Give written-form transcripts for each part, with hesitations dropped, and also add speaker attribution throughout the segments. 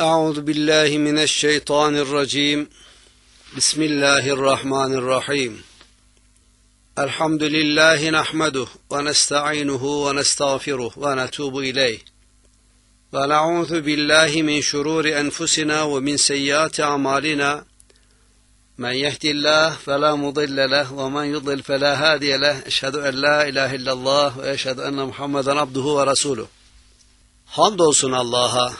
Speaker 1: Euzu billahi mineşşeytanirracim. Bismillahirrahmanirrahim. Elhamdülillahi nahmeduhu ve nestainuhu ve nestağfiruhu ve netubu ileyh. Ve na'ûzu billahi min şurûri enfusina ve min seyyiâti a'mâlina. Men yehdihillahu felâ mudille leh ve men yudlil felâ hâdiye leh. Eşhedü en lâ ilâhe illallah ve eşhedü enne Muhammeden abduhu ve resûluh. Hamdolsun Allah'a.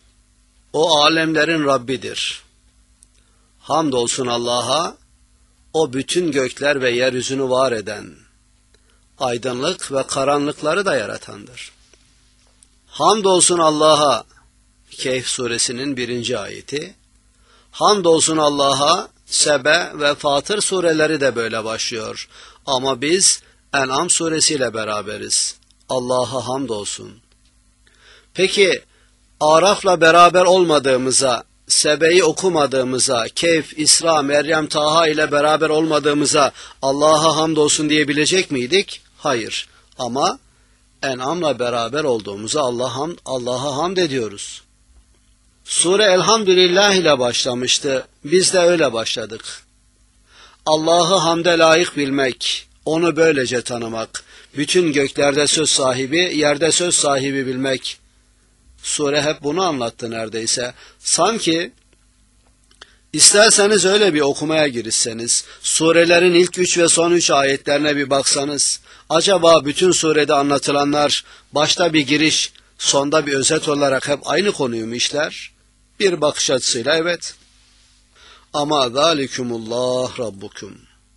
Speaker 1: O alemlerin Rabbidir. Hamdolsun Allah'a, o bütün gökler ve yeryüzünü var eden, aydınlık ve karanlıkları da yaratandır. Hamdolsun Allah'a, Kehf suresinin 1. ayeti. Hamdolsun Allah'a, Sebe ve Fatır sureleri de böyle başlıyor. Ama biz En'am suresiyle beraberiz. Allah'a hamdolsun. Peki, Araf'la beraber olmadığımıza, Sebe'yi okumadığımıza, Kehf, İsra, Meryem, Taha ile beraber olmadığımıza Allah'a hamdolsun diyebilecek miydik? Hayır. Ama En'am'la beraber olduğumuza Allah'a hamd ediyoruz. Sure Elhamdülillah ile başlamıştı. Biz de öyle başladık. Allah'ı hamde layık bilmek, onu böylece tanımak, bütün göklerde söz sahibi, yerde söz sahibi bilmek. Sure hep bunu anlattı neredeyse. Sanki isterseniz öyle bir okumaya girişseniz, surelerin ilk 3 ve son 3 ayetlerine bir baksanız, acaba bütün surede anlatılanlar başta bir giriş, sonda bir özet olarak hep aynı konuyu mu işler? Bir bakış açısıyla evet. Ama zalikumullah rabbukum.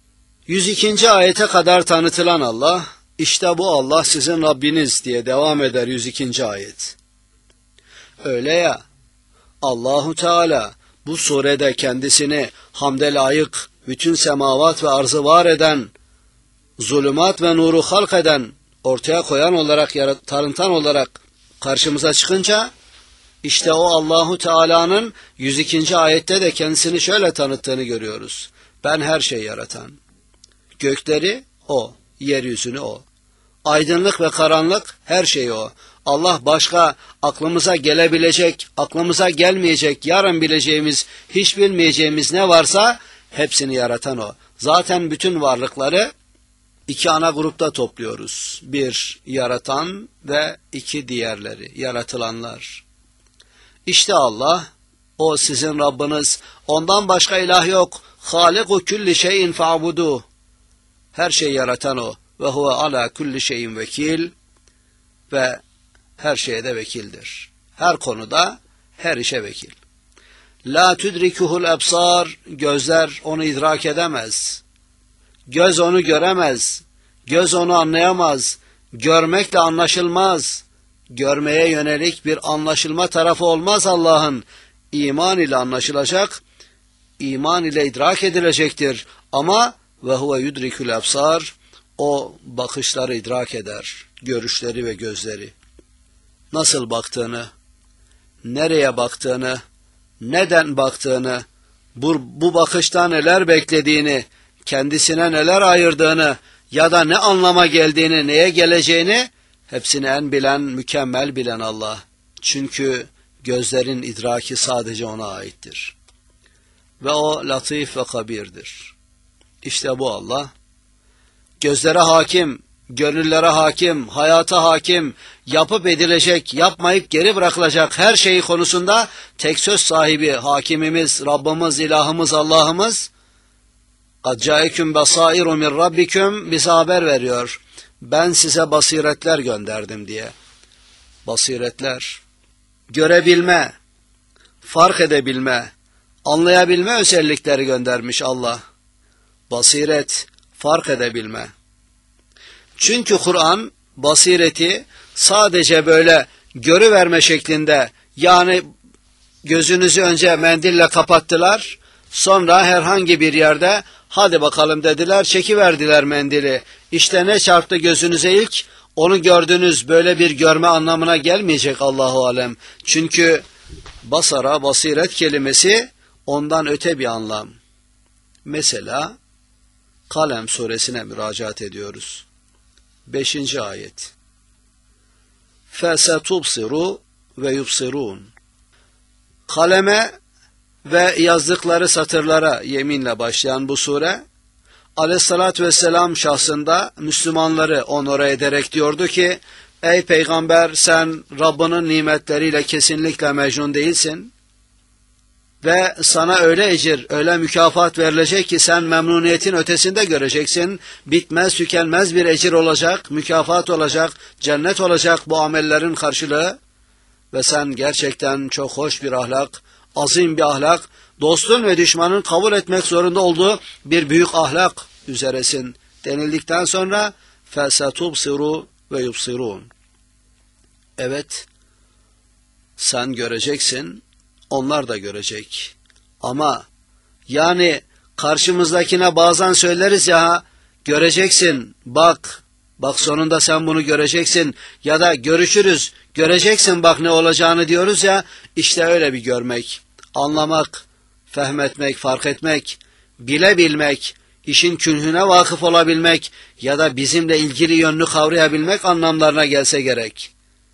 Speaker 1: 102. ayete kadar tanıtılan Allah, işte bu Allah sizin Rabbiniz diye devam eder 102. ayet. Öyle ya, Allahu Teala bu surede kendisini hamde layık, bütün semavat ve arzı var eden, zulümat ve nuru halk eden, ortaya koyan olarak, tanıtan olarak karşımıza çıkınca, işte o Allahu Teala'nın 102. ayette de kendisini şöyle tanıttığını görüyoruz. Ben her şeyi yaratan. Gökleri O, yeryüzünü O. Aydınlık ve karanlık her şey O. Allah başka aklımıza gelebilecek, aklımıza gelmeyecek, yarın bileceğimiz, hiç bilmeyeceğimiz ne varsa hepsini yaratan O. Zaten bütün varlıkları iki ana grupta topluyoruz. Bir, yaratan ve iki diğerleri, yaratılanlar. İşte Allah, o sizin Rabbiniz, ondan başka ilah yok. Hâliku külli şeyin fa'buduh. Her şeyi yaratan O. Ve huve ala kulli şeyin vekil. Ve her şeye de vekildir. Her konuda, her işe vekil. La tudrikuhul ebsar, gözler onu idrak edemez. Göz onu göremez. Göz onu anlayamaz. Görmekle anlaşılmaz. Görmeye yönelik bir anlaşılma tarafı olmaz Allah'ın. İman ile anlaşılacak, iman ile idrak edilecektir. Ama ve huve yudrikul ebsar, o bakışları idrak eder, görüşleri ve gözleri. Nasıl baktığını, nereye baktığını, neden baktığını, bu bakıştan neler beklediğini, kendisine neler ayırdığını ya da ne anlama geldiğini, neye geleceğini hepsini en bilen, mükemmel bilen Allah. Çünkü gözlerin idraki sadece ona aittir. Ve o latif ve kabirdir. İşte bu Allah, gözlere hakim, gönüllere hakim, hayata hakim, yapıp edilecek, yapmayıp geri bırakılacak her şeyi konusunda tek söz sahibi, hakimimiz, Rabbimiz, ilahımız, Allah'ımız, قَدْ جَاءَكُمْ بَصَائِرُ مِنْ رَبِّكُمْ bize haber veriyor. Ben size basiretler gönderdim diye. Basiretler, görebilme, fark edebilme, anlayabilme özellikleri göndermiş Allah. Basiret, fark edebilme. Çünkü Kur'an basireti sadece böyle görüverme şeklinde, yani gözünüzü önce mendille kapattılar, sonra herhangi bir yerde hadi bakalım dediler, çekiverdiler mendili. İşte ne çarptı gözünüze ilk? Onu gördünüz, böyle bir görme anlamına gelmeyecek Allahu alem. Çünkü basara, basiret kelimesi ondan öte bir anlam. Mesela Kalem suresine müracaat ediyoruz. 5. ayet. فَسَتُبْصِرُ ve yubsirun. Kaleme ve yazdıkları satırlara yeminle başlayan bu sure, Aleyhissalatü vesselam şahsında Müslümanları onore ederek diyordu ki, ey peygamber, sen Rabbinin nimetleriyle kesinlikle mecnun değilsin ve sana öyle ecir, öyle mükafat verilecek ki sen memnuniyetin ötesinde göreceksin. Bitmez, tükenmez bir ecir olacak, mükafat olacak, cennet olacak bu amellerin karşılığı ve sen gerçekten çok hoş bir ahlak, azim bir ahlak, dostun ve düşmanın kabul etmek zorunda olduğu bir büyük ahlak üzeresin denildikten sonra فَسَتُبْصِرُوا وَيُبْصِرُونَ. Evet, sen göreceksin, onlar da görecek. Ama yani karşımızdakine bazen söyleriz ya, göreceksin, bak sonunda sen bunu göreceksin ya da görüşürüz, göreceksin bak ne olacağını diyoruz ya, işte öyle bir görmek, anlamak, fehmetmek, fark etmek, bilebilmek, işin künhüne vakıf olabilmek ya da bizimle ilgili yönünü kavrayabilmek anlamlarına gelse gerek.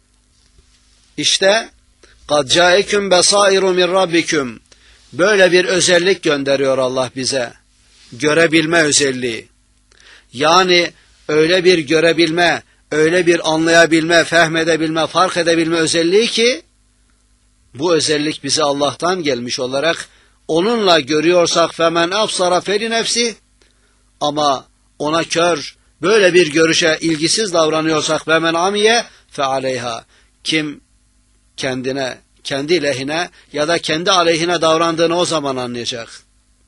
Speaker 1: İşte قَدْ جَاءَكُمْ بَصَائِرُ مِنْ رَبِّكُمْ. Böyle bir özellik gönderiyor Allah bize. Görebilme özelliği. Yani öyle bir görebilme, öyle bir anlayabilme, fehmedebilme, fark edebilme özelliği ki, bu özellik bize Allah'tan gelmiş olarak onunla görüyorsak فَمَنْ أَبْصَرَ فَلِنَفْسِهِ. Ama ona kör, böyle bir görüşe ilgisiz davranıyorsak وَمَنْ عَمِيَ فَعَلَيْهَا. Kim kendine, kendi lehine ya da kendi aleyhine davrandığını o zaman anlayacak.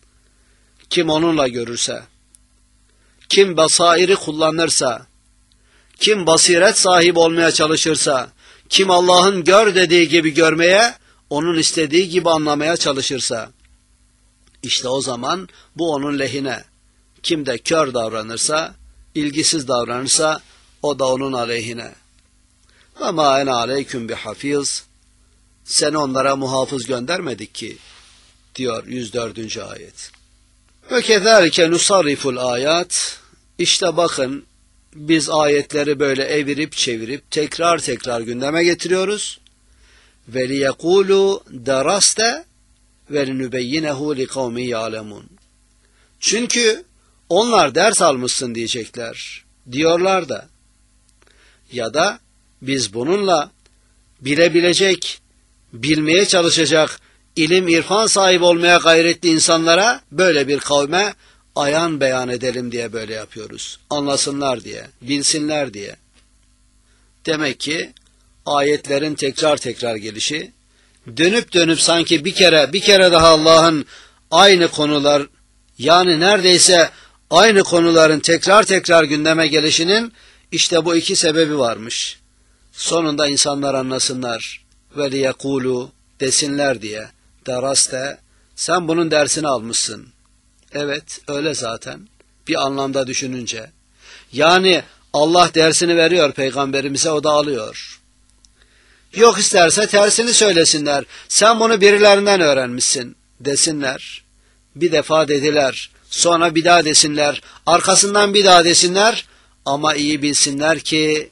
Speaker 1: Kim onunla görürse, kim basairi kullanırsa, kim basiret sahibi olmaya çalışırsa, kim Allah'ın gör dediği gibi görmeye, onun istediği gibi anlamaya çalışırsa, işte o zaman bu onun lehine. Kim de kör davranırsa, ilgisiz davranırsa, o da onun aleyhine. وَمَا اَنَا عَلَيْكُمْ بِحَفِيظ. Seni onlara muhafız göndermedik ki, diyor 104. ayet. وَكَذَٰلِكَ نُصَرِّفُ الْآيَاتِ. İşte bakın, biz ayetleri böyle evirip çevirip tekrar tekrar gündeme getiriyoruz. وَلِيَقُولُوا دَرَسْتَ وَلِنُبَيِّنَهُ لِقَوْمٍ يَعْلَمُونَ. Çünkü onlar ders almışsın diyecekler, diyorlar da. Ya da biz bununla bilebilecek, bilmeye çalışacak, ilim, irfan sahibi olmaya gayretli insanlara, böyle bir kavme ayan beyan edelim diye böyle yapıyoruz. Anlasınlar diye, bilsinler diye. Demek ki ayetlerin tekrar tekrar gelişi, dönüp dönüp sanki bir kere daha Allah'ın aynı konular, yani neredeyse aynı konuların tekrar tekrar gündeme gelişinin işte bu iki sebebi varmış. Sonunda insanlar anlasınlar ve liyekulu desinler diye. Daraste, sen bunun dersini almışsın. Evet, öyle zaten. Bir anlamda düşününce. Yani Allah dersini veriyor peygamberimize, o da alıyor. Yok isterse tersini söylesinler. Sen bunu birilerinden öğrenmişsin desinler. Bir defa dediler, sonra bir daha desinler, arkasından bir daha desinler. Ama iyi bilsinler ki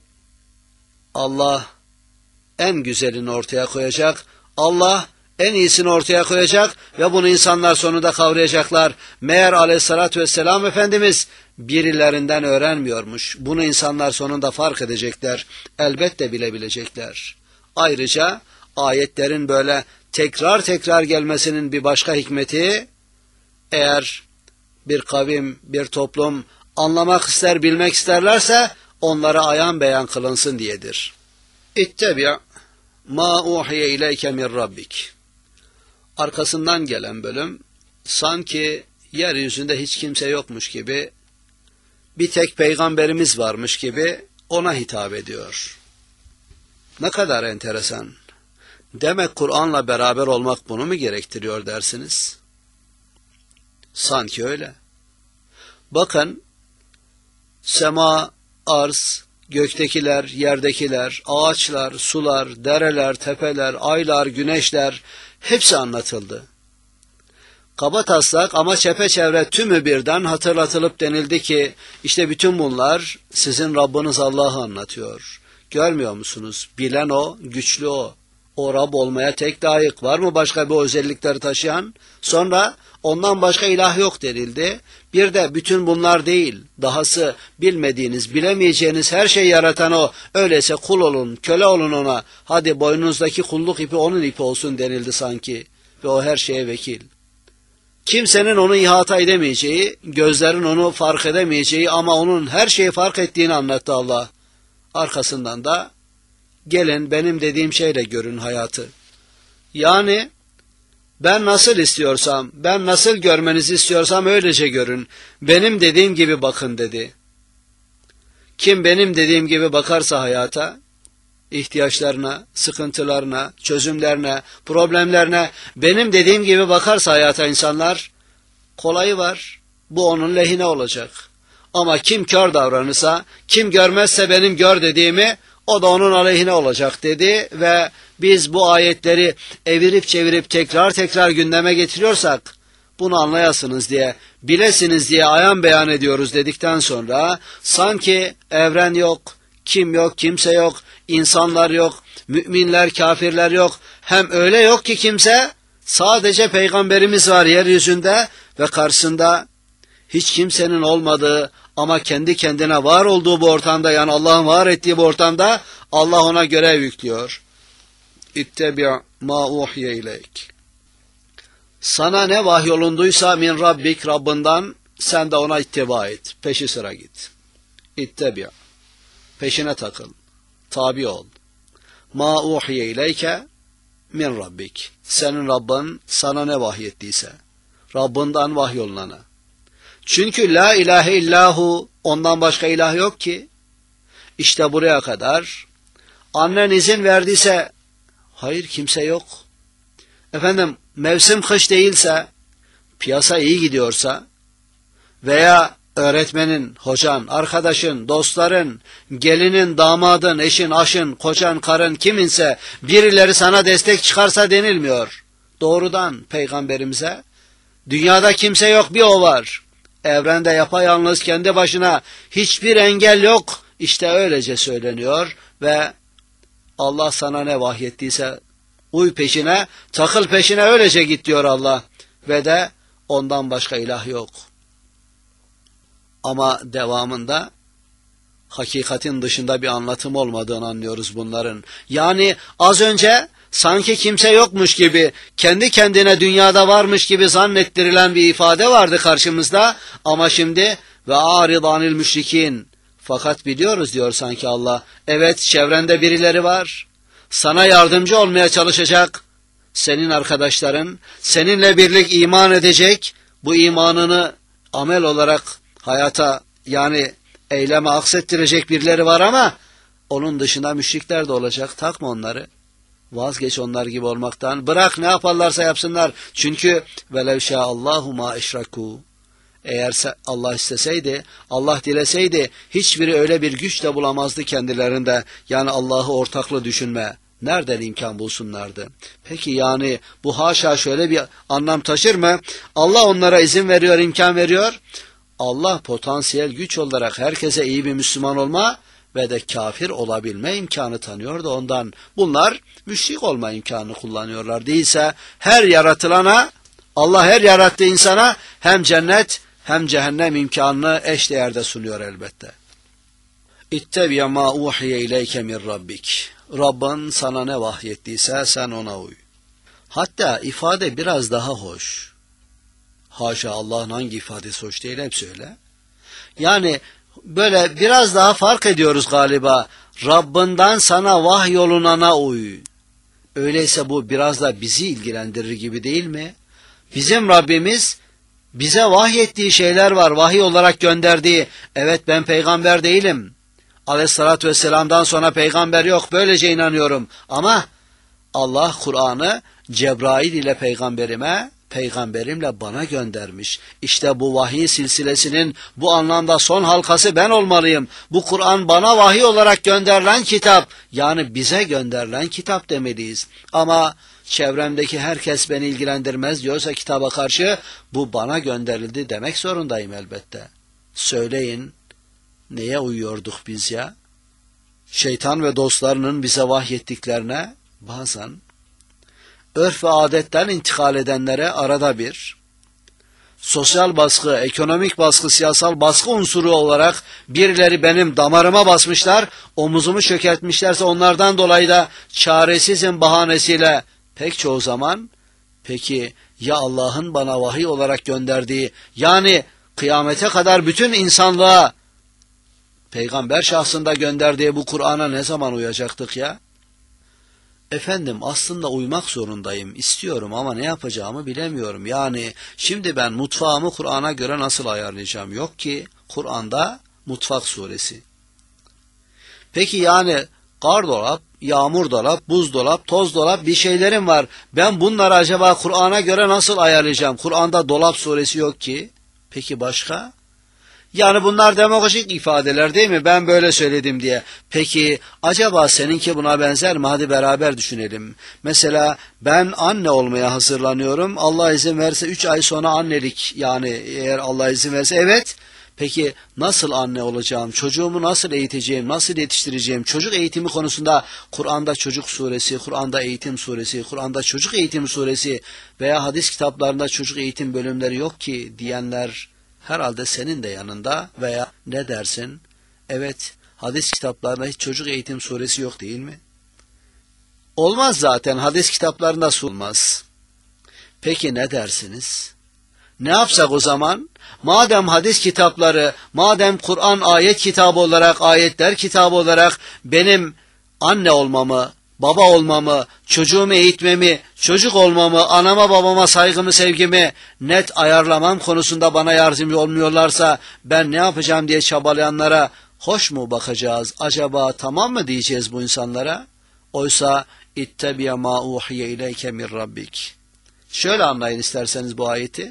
Speaker 1: Allah en güzelini ortaya koyacak. Allah en iyisini ortaya koyacak ve bunu insanlar sonunda kavrayacaklar. Meğer Aleyhissalatü vesselam Efendimiz birilerinden öğrenmiyormuş. Bunu insanlar sonunda fark edecekler. Elbette bilebilecekler. Ayrıca ayetlerin böyle tekrar tekrar gelmesinin bir başka hikmeti, eğer bir kavim, bir toplum anlamak ister, bilmek isterlerse onlara ayan beyan kılınsın diyedir. İttebi' ma uhiye ileyke min rabbik. Arkasından gelen bölüm sanki yeryüzünde hiç kimse yokmuş gibi, bir tek peygamberimiz varmış gibi ona hitap ediyor. Ne kadar enteresan. Demek Kur'an'la beraber olmak bunu mu gerektiriyor dersiniz? Sanki öyle. Bakın, sema, arz, göktekiler, yerdekiler, ağaçlar, sular, dereler, tepeler, aylar, güneşler hepsi anlatıldı. Kabataslak ama çepeçevre tümü birden hatırlatılıp denildi ki işte bütün bunlar sizin Rabbiniz Allah'ı anlatıyor. Görmüyor musunuz? Bilen o, güçlü o. O Rab olmaya tek layık. Var mı başka bir özellikleri taşıyan? Sonra ondan başka ilah yok denildi. Bir de bütün bunlar değil. Dahası bilmediğiniz, bilemeyeceğiniz her şeyi yaratan o. Öyleyse kul olun, köle olun ona. Hadi boynunuzdaki kulluk ipi onun ipi olsun denildi sanki. Ve o her şeye vekil. Kimsenin onu ihata edemeyeceği, gözlerin onu fark edemeyeceği ama onun her şeyi fark ettiğini anlattı Allah. Arkasından da gelin benim dediğim şeyle görün hayatı. Yani ben nasıl istiyorsam, ben nasıl görmenizi istiyorsam öylece görün. Benim dediğim gibi bakın dedi. Kim benim dediğim gibi bakarsa hayata, ihtiyaçlarına, sıkıntılarına, çözümlerine, problemlerine benim dediğim gibi bakarsa hayata insanlar, kolayı var. Bu onun lehine olacak. Ama kim kör davranırsa, kim görmezse benim gör dediğimi, o da onun aleyhine olacak dedi ve biz bu ayetleri evirip çevirip tekrar tekrar gündeme getiriyorsak, bunu anlayasınız diye, bilesiniz diye ayan beyan ediyoruz dedikten sonra, sanki evren yok, kim yok, kimse yok, insanlar yok, müminler, kafirler yok, hem öyle yok ki kimse, sadece peygamberimiz var yeryüzünde ve karşısında hiç kimsenin olmadığı ama kendi kendine var olduğu bu ortamda, yani Allah'ın var ettiği bu ortamda Allah ona görev yüklüyor. İttebi' ma uhiye ileyk. Sana ne vahyolunduysa min Rabbik, Rabbinden, sen de ona ittiba et. Peşi sıra git. İttebi'. Peşine takıl. Tabi ol. Ma uhiye ileyke min Rabbik. Senin Rabbin sana ne vahyettiyse. Rabbinden vahyolunana. Çünkü la ilahe illahu, ondan başka ilah yok ki. İşte buraya kadar annen izin verdiyse hayır kimse yok. Efendim mevsim kış değilse, piyasa iyi gidiyorsa veya öğretmenin, hocan, arkadaşın, dostların, gelinin, damadın, eşin, aşın, kocan, karın kiminse birileri sana destek çıkarsa denilmiyor. Doğrudan peygamberimize dünyada kimse yok, bir o var. Evrende yapayalnız kendi başına hiçbir engel yok. İşte öylece söyleniyor ve Allah sana ne vahyettiyse uy peşine, takıl peşine, öylece git diyor Allah. Ve de ondan başka ilah yok. Ama devamında hakikatin dışında bir anlatım olmadığını anlıyoruz bunların. Yani az önce sanki kimse yokmuş gibi, kendi kendine dünyada varmış gibi zannettirilen bir ifade vardı karşımızda. Ama şimdi ve aridanil müşrikin. Fakat biliyoruz diyor sanki Allah. Evet, çevrende birileri var. Sana yardımcı olmaya çalışacak. Senin arkadaşların, seninle birlik iman edecek. Bu imanını amel olarak hayata, yani eyleme aksettirecek birileri var ama onun dışında müşrikler de olacak. Takma onları. Vazgeç onlar gibi olmaktan. Bırak ne yaparlarsa yapsınlar. Çünkü velev şâallâhu mâ eşrakû. Eğer Allah isteseydi, Allah dileseydi hiçbiri öyle bir güç de bulamazdı kendilerinde. Yani Allah'ı ortaklı düşünme. Nereden imkan bulsunlardı? Peki yani bu haşa şöyle bir anlam taşır mı? Allah onlara izin veriyor, imkan veriyor. Allah potansiyel güç olarak herkese iyi bir Müslüman olma ve de kafir olabilme imkanı tanıyor da ondan bunlar müşrik olma imkanını kullanıyorlar. Değilse her yaratılana, Allah her yarattığı insana hem cennet hem cehennem imkanını eşdeğerde sunuyor elbette. İttebi ma uhiye ileyke min rabbik. Rabbin sana ne vahyettiyse sen ona uy. Hatta ifade biraz daha hoş. Haşa, Allah'ın hangi ifadesi hoş değil, hepsi öyle. Yani böyle biraz daha fark ediyoruz galiba. Rabbinden sana vahyolunana uy. Öyleyse bu biraz da bizi ilgilendirir gibi değil mi? Bizim Rabbimiz bize vahyettiği şeyler var, vahiy olarak gönderdiği. Evet, ben peygamber değilim. Aleyhissalatü vesselam'dan sonra peygamber yok, böylece inanıyorum. Ama Allah Kur'an'ı Cebrail ile peygamberimle bana göndermiş. İşte bu vahiy silsilesinin bu anlamda son halkası ben olmalıyım. Bu Kur'an bana vahiy olarak gönderilen kitap, yani bize gönderilen kitap demeliyiz. Ama çevremdeki herkes beni ilgilendirmez diyorsa kitaba karşı, bu bana gönderildi demek zorundayım elbette. Söyleyin, neye uyuyorduk biz ya? Şeytan ve dostlarının bize vahyettiklerine, bazen örf ve adetten intikal edenlere arada bir, sosyal baskı, ekonomik baskı, siyasal baskı unsuru olarak birileri benim damarıma basmışlar, omuzumu çökertmişlerse onlardan dolayı da çaresizim bahanesiyle pek çoğu zaman, peki ya Allah'ın bana vahiy olarak gönderdiği, yani kıyamete kadar bütün insanlığa peygamber şahsında gönderdiği bu Kur'an'a ne zaman uyacaktık ya? Efendim aslında uymak zorundayım, istiyorum ama ne yapacağımı bilemiyorum. Yani şimdi ben mutfağımı Kur'an'a göre nasıl ayarlayacağım? Yok ki Kur'an'da mutfak suresi. Peki yani gardırop, yağmur dolap, buzdolap, toz dolap bir şeylerim var. Ben bunları acaba Kur'an'a göre nasıl ayarlayacağım? Kur'an'da dolap suresi yok ki. Peki başka? Yani bunlar demagojik ifadeler değil mi? Ben böyle söyledim diye. Peki acaba seninki buna benzer mi? Hadi beraber düşünelim. Mesela ben anne olmaya hazırlanıyorum. Allah izin verirse 3 ay sonra annelik, yani eğer Allah izin verirse evet. Peki nasıl anne olacağım? Çocuğumu nasıl eğiteceğim? Nasıl yetiştireceğim? Çocuk eğitimi konusunda Kur'an'da çocuk suresi, Kur'an'da eğitim suresi, Kur'an'da çocuk eğitim suresi veya hadis kitaplarında çocuk eğitim bölümleri yok ki diyenler herhalde senin de yanında. Veya ne dersin? Evet, hadis kitaplarında hiç çocuk eğitim suresi yok değil mi? Olmaz zaten, hadis kitaplarında olmaz. Peki ne dersiniz? Ne yapsak o zaman? Madem hadis kitapları, madem Kur'an ayet kitabı olarak, ayetler kitabı olarak benim anne olmamı, baba olmamı, çocuğumu eğitmemi, çocuk olmamı, anama babama saygımı, sevgimi net ayarlamam konusunda bana yardımcı olmuyorlarsa ben ne yapacağım diye çabalayanlara hoş mu bakacağız? Acaba tamam mı diyeceğiz bu insanlara? Oysa ittebiye ma uhiye ileyke min rabbik. Şöyle anlayın isterseniz bu ayeti.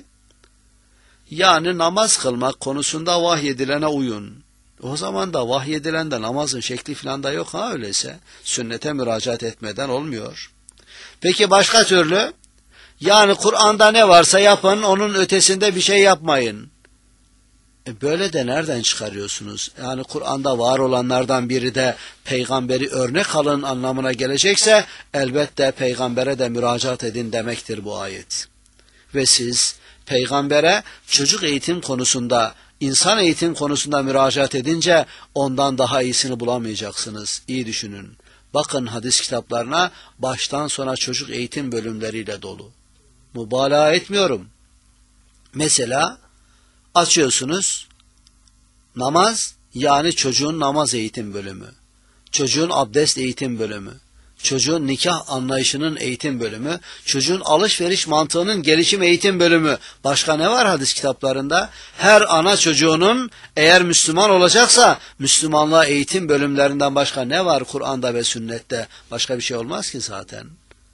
Speaker 1: Yani namaz kılmak konusunda vahyedilene uyun. O zaman da vahyedilende namazın şekli falan da yok ha öyleyse. Sünnete müracaat etmeden olmuyor. Peki başka türlü? Yani Kur'an'da ne varsa yapın, onun ötesinde bir şey yapmayın. Böyle de nereden çıkarıyorsunuz? Yani Kur'an'da var olanlardan biri de peygamberi örnek alın anlamına gelecekse elbette peygambere de müracaat edin demektir bu ayet. Ve siz peygambere çocuk eğitim konusunda, insan eğitim konusunda müracaat edince ondan daha iyisini bulamayacaksınız. İyi düşünün. Bakın hadis kitaplarına baştan sona çocuk eğitim bölümleriyle dolu. Mübalağa etmiyorum. Mesela açıyorsunuz namaz, yani çocuğun namaz eğitim bölümü, çocuğun abdest eğitim bölümü, çocuğun nikah anlayışının eğitim bölümü, çocuğun alışveriş mantığının gelişim eğitim bölümü. Başka ne var hadis kitaplarında? Her ana çocuğunun eğer Müslüman olacaksa Müslümanlığa eğitim bölümlerinden başka ne var Kur'an'da ve sünnette? Başka bir şey olmaz ki zaten.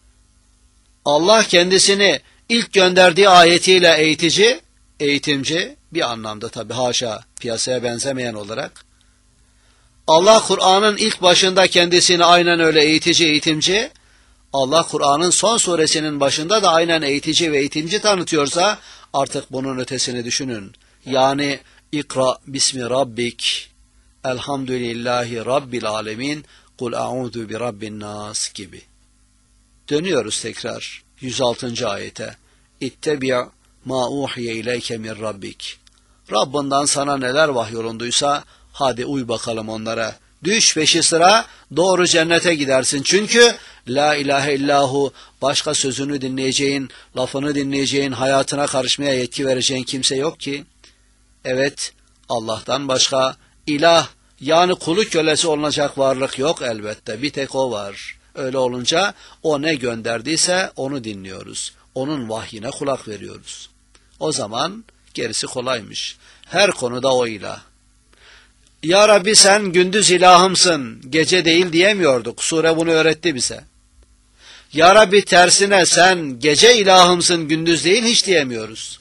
Speaker 1: Allah kendisini ilk gönderdiği ayetiyle eğitici, eğitimci bir anlamda tabi haşa piyasaya benzemeyen olarak. Allah Kur'an'ın ilk başında kendisini aynen öyle eğitici, eğitimci. Allah Kur'an'ın son suresinin başında da aynen eğitici ve eğitimci tanıtıyorsa artık bunun ötesini düşünün. Yani İkra bismi rabbik, elhamdülillahi rabbil alemin, kul a'udhu bi rabbin nas gibi. Dönüyoruz tekrar 106. ayete. İttebi' ma uhiye ileyke min rabbik. Rabbinden sana neler vahyolunduysa hadi uy bakalım onlara. Düş peşi sıra, doğru cennete gidersin. Çünkü la ilahe illahu, başka sözünü dinleyeceğin, lafını dinleyeceğin, hayatına karışmaya yetki vereceğin kimse yok ki. Evet, Allah'tan başka ilah, yani kulu kölesi olunacak varlık yok elbette. Bir tek o var. Öyle olunca o ne gönderdiyse onu dinliyoruz. Onun vahyine kulak veriyoruz. O zaman gerisi kolaymış. Her konuda o ilah. Ya Rabbi sen gündüz ilahımsın, gece değil diyemiyorduk. Sure bunu öğretti bize. Ya Rabbi tersine sen gece ilahımsın, gündüz değil hiç diyemiyoruz.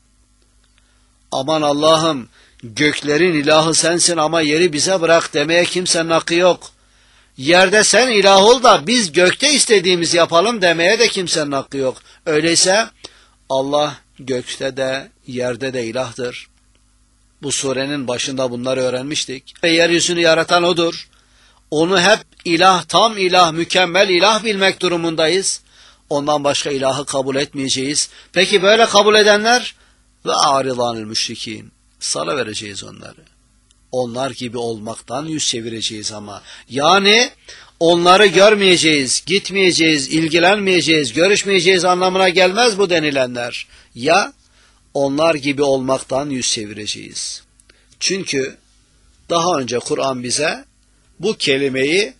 Speaker 1: Aman Allah'ım göklerin ilahı sensin ama yeri bize bırak demeye kimsenin hakkı yok. Yerde sen ilah ol da biz gökte istediğimiz yapalım demeye de kimsenin hakkı yok. Öyleyse Allah gökte de yerde de ilahtır. Bu surenin başında bunları öğrenmiştik. Ve yeryüzünü yaratan O'dur. Onu hep ilah, tam ilah, mükemmel ilah bilmek durumundayız. Ondan başka ilahı kabul etmeyeceğiz. Peki böyle kabul edenler ve a'ridanil müşrikin. Salıvereceğiz onları. Onlar gibi olmaktan yüz çevireceğiz ama. Yani onları görmeyeceğiz, gitmeyeceğiz, ilgilenmeyeceğiz, görüşmeyeceğiz anlamına gelmez bu denilenler. Ya onlar gibi olmaktan yüz çevireceğiz. Çünkü daha önce Kur'an bize bu kelimeyi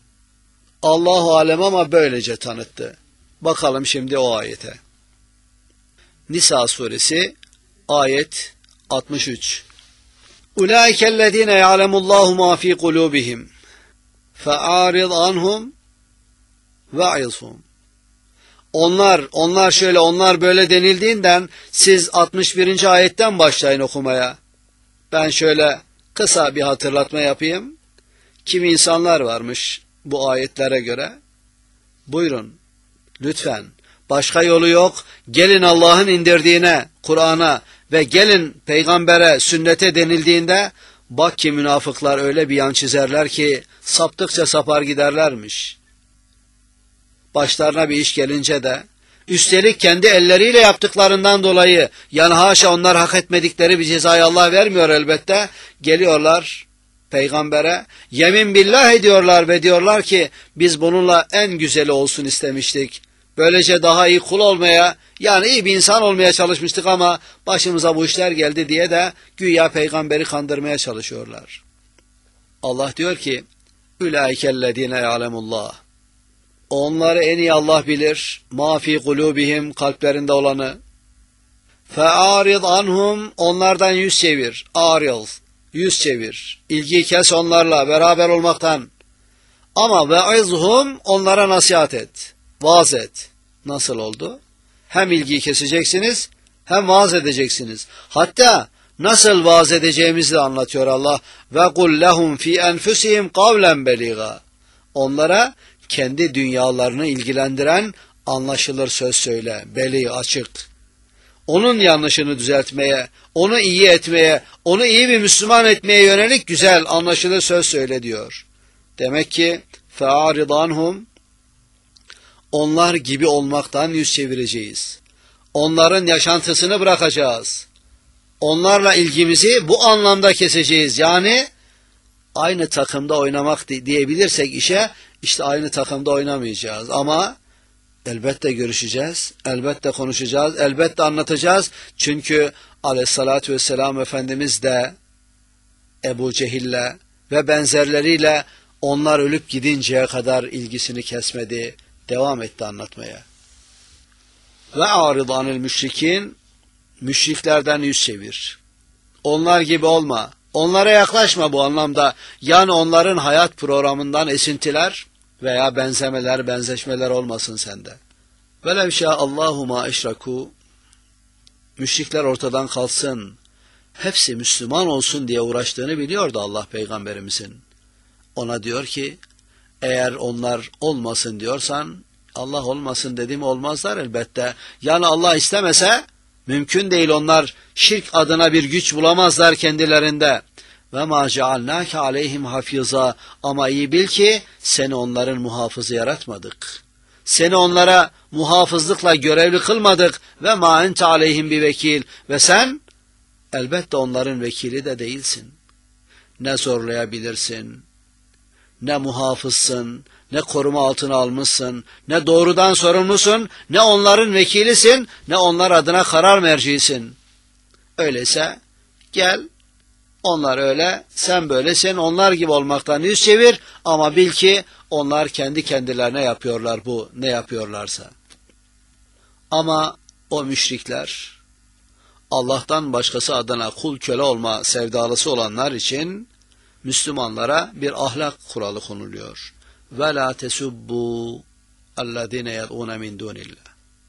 Speaker 1: Allahu alem ama böylece tanıttı. Bakalım şimdi o ayete. Nisa suresi ayet 63. Ulaikellezine ya'lemullahu ma fi kulubihim fe'arid anhum ve'izhum. Onlar şöyle, onlar böyle denildiğinden siz 61. ayetten başlayın okumaya. Ben şöyle kısa bir hatırlatma yapayım. Kimi insanlar varmış bu ayetlere göre. Buyurun, lütfen. Başka yolu yok. Gelin Allah'ın indirdiğine, Kur'an'a ve gelin peygambere, sünnete denildiğinde bak ki münafıklar öyle bir yan çizerler ki saptıkça sapar giderlermiş. Başlarına bir iş gelince de üstelik kendi elleriyle yaptıklarından dolayı, yani haşa onlar hak etmedikleri bir cezayı Allah vermiyor elbette, geliyorlar peygambere yemin billah ediyorlar ve diyorlar ki biz bununla en güzeli olsun istemiştik. Böylece daha iyi kul olmaya, yani iyi bir insan olmaya çalışmıştık ama başımıza bu işler geldi diye de güya peygamberi kandırmaya çalışıyorlar. Allah diyor ki ulaikellezine ya'lemullah. Onları en iyi Allah bilir. Ma fi kulubihim, kalplerinde olanı. Fe'arid anhum, onlardan yüz çevir. Aril, yüz çevir. İlgiyi kes onlarla beraber olmaktan. Ama ve'izhum, onlara nasihat et. Vaaz et. Nasıl oldu? Hem ilgiyi keseceksiniz hem vaaz edeceksiniz. Hatta nasıl vaaz edeceğimizi de anlatıyor Allah. Ve kul lehum fi enfusihim kavlen beliga. Onlara kendi dünyalarını ilgilendiren anlaşılır söz söyle. Beli, açık. Onun yanlışını düzeltmeye, onu iyi etmeye, onu iyi bir Müslüman etmeye yönelik güzel, anlaşılır söz söyle diyor. Demek ki fe'arid anhum, onlar gibi olmaktan yüz çevireceğiz. Onların yaşantısını bırakacağız. Onlarla ilgimizi bu anlamda keseceğiz. Yani aynı takımda oynamak diyebilirsek işe, işte aynı takımda oynamayacağız. Ama elbette görüşeceğiz, elbette konuşacağız, elbette anlatacağız. Çünkü aleyhissalatü vesselam Efendimiz de Ebu Cehil'le ve benzerleriyle onlar ölüp gidinceye kadar ilgisini kesmedi, devam etti anlatmaya. Ve aridanil müşrikin, müşriklerden yüz çevir. Onlar gibi olma. Onlara yaklaşma bu anlamda. Yani onların hayat programından esintiler veya benzemeler, benzeşmeler olmasın sende. Velev şâ'allâhu mâ eşrakû. Müşrikler ortadan kalsın. Hepsi Müslüman olsun diye uğraştığını biliyordu Allah Peygamberimizin. Ona diyor ki, eğer onlar olmasın diyorsan, Allah olmasın dedi mi olmazlar elbette. Yani Allah istemese, mümkün değil, onlar şirk adına bir güç bulamazlar kendilerinde. Ve ma cealnâke aleyhim hafiza, ama iyi bil ki seni onların muhafızı yaratmadık. Seni onlara muhafızlıkla görevli kılmadık ve ma ente aleyhim bir vekil, ve sen elbette onların vekili de değilsin. Ne zorlayabilirsin, ne muhafızsın, ne koruma altına almışsın, ne doğrudan sorumlusun, ne onların vekilisin, ne onlar adına karar mercisin. Öyleyse gel, onlar öyle, sen böylesin, onlar gibi olmaktan yüz çevir ama bil ki onlar kendi kendilerine yapıyorlar bu, ne yapıyorlarsa. Ama o müşrikler, Allah'tan başkası adına kul köle olma sevdalısı olanlar için Müslümanlara bir ahlak kuralı konuluyor. وَلَا تَسُبُّوا الَّذِينَ يَدْعُونَ مِنْ دُونِ اللّٰهِ.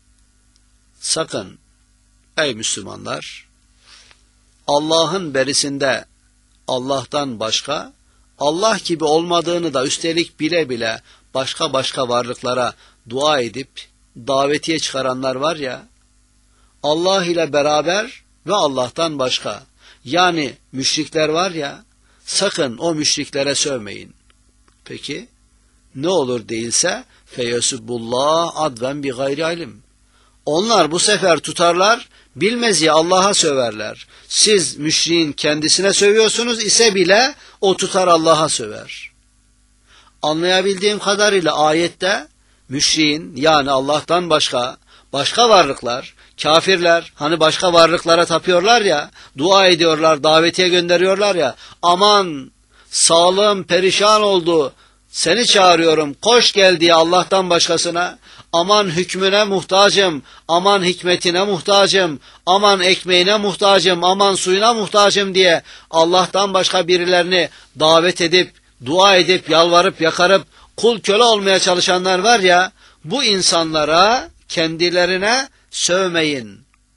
Speaker 1: Sakın ey Müslümanlar, Allah'ın berisinde Allah'tan başka, Allah gibi olmadığını da üstelik bile bile başka varlıklara dua edip davetiye çıkaranlar var ya, Allah ile beraber ve Allah'tan başka, yani müşrikler var ya, sakın o müşriklere sövmeyin. Peki, ne olur değilse feyesubullah adven bi gayri ilim. Onlar bu sefer tutarlar, bilmez ya Allah'a söverler. Siz müşriğin kendisine sövüyorsunuz ise bile o tutar Allah'a söver. Anlayabildiğim kadarıyla ayette müşriğin yani Allah'tan başka varlıklar, kafirler hani başka varlıklara tapıyorlar ya, dua ediyorlar, davetiye gönderiyorlar ya, aman sağlığım perişan oldu, seni çağırıyorum, koş gel diye Allah'tan başkasına, aman hükmüne muhtacım, aman hikmetine muhtacım, aman ekmeğine muhtacım, aman suyuna muhtacım diye Allah'tan başka birilerini davet edip, dua edip, yalvarıp, yakarıp, kul köle olmaya çalışanlar var ya, bu insanlara, kendilerine sövmeyin.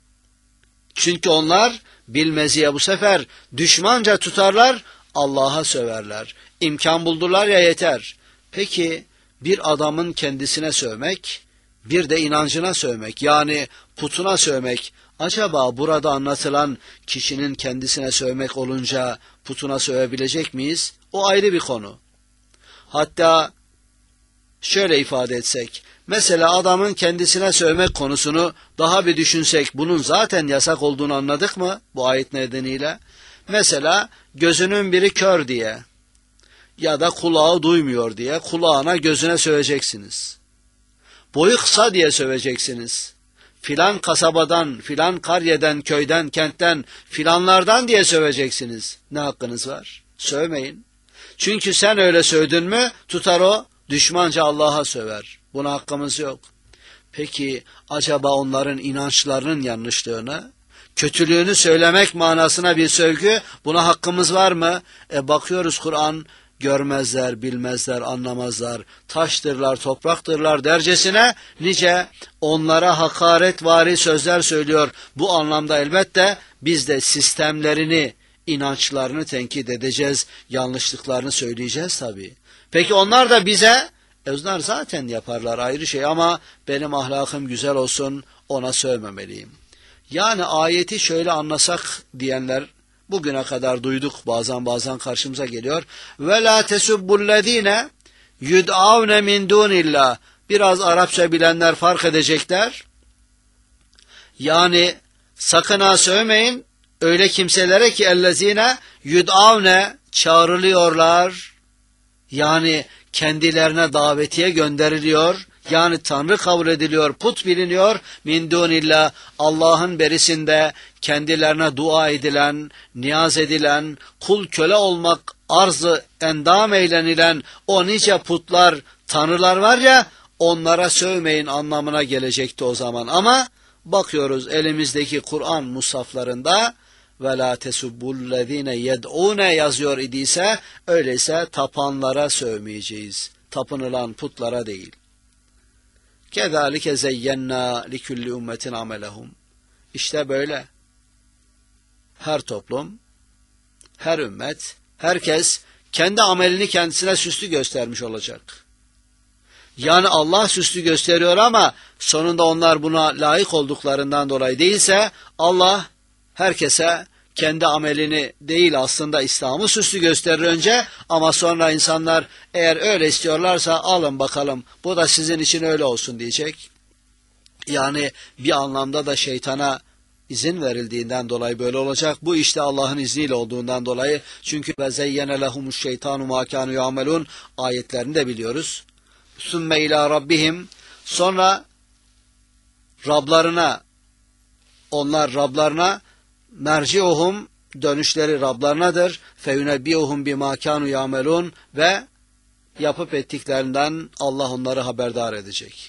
Speaker 1: Çünkü onlar bilmeziye bu sefer düşmanca tutarlar, Allah'a söverler. İmkan buldular ya yeter. Peki bir adamın kendisine sövmek, bir de inancına sövmek, yani putuna sövmek, acaba burada anlatılan kişinin kendisine sövmek olunca putuna sövebilecek miyiz? O ayrı bir konu. Hatta şöyle ifade etsek, mesela adamın kendisine sövmek konusunu daha bir düşünsek, bunun zaten yasak olduğunu anladık mı bu ayet nedeniyle? Mesela gözünün biri kör diye ya da kulağı duymuyor diye kulağına gözüne söveceksiniz. Boyu kısa diye söveceksiniz. Filan kasabadan, filan karyeden, köyden, kentten, filanlardan diye söveceksiniz. Ne hakkınız var? Sövmeyin. Çünkü sen öyle sövdün mü tutar o düşmanca Allah'a söver. Buna hakkımız yok. Peki acaba onların inançlarının yanlışlığını, kötülüğünü söylemek manasına bir sövgü, buna hakkımız var mı? Bakıyoruz Kur'an, görmezler, bilmezler, anlamazlar, taştırlar, topraktırlar dercesine nice onlara hakaretvari sözler söylüyor. Bu anlamda elbette biz de sistemlerini, inançlarını tenkit edeceğiz, yanlışlıklarını söyleyeceğiz tabii. Peki onlar da bize, onlar zaten yaparlar ayrı şey ama benim ahlakım güzel olsun, ona sövmemeliyim. Yani ayeti şöyle anlasak diyenler bugüne kadar duyduk, bazen karşımıza geliyor. Ve la tesubbullezine yud'avne min dunillah. Biraz Arapça bilenler fark edecekler. Yani sakın ha sövmeyin öyle kimselere ki ellezine yud'avne çağrılıyorlar. Yani kendilerine davetiye gönderiliyor. Yani Tanrı kabul ediliyor, put biliniyor. Min dunillah, Allah'ın berisinde kendilerine dua edilen, niyaz edilen, kul köle olmak arzı endam eylenilen o nice putlar, tanrılar var ya, onlara sövmeyin anlamına gelecekti o zaman. Ama bakıyoruz elimizdeki Kur'an mushaflarında ve la tesubbullezine yed'une yazıyor idiyse, öyleyse tapanlara sövmeyeceğiz. Tapınılan putlara değil. Kezalike zeyyenna likulli ummetin amelehum. İşte böyle. Her toplum, her ümmet, herkes kendi amelini kendisine süslü göstermiş olacak. Yani Allah süslü gösteriyor ama sonunda onlar buna layık olduklarından dolayı değilse Allah herkese kendi amelini değil aslında İslam'ı süslü gösterir önce ama sonra insanlar eğer öyle istiyorlarsa alın bakalım bu da sizin için öyle olsun diyecek. Yani bir anlamda da şeytana izin verildiğinden dolayı böyle olacak. Bu işte Allah'ın izniyle olduğundan dolayı. Çünkü ve zeyyene lehumuş şeytanu ma kanu yamelun ayetlerini de biliyoruz. Sümme ila rabbihim, sonra Rablarına, onlar Rablarına merciuhum, dönüşleri Rablarınadır. Feyunebbiuhum bima kanu yamelun, ve yapıp ettiklerinden Allah onları haberdar edecek.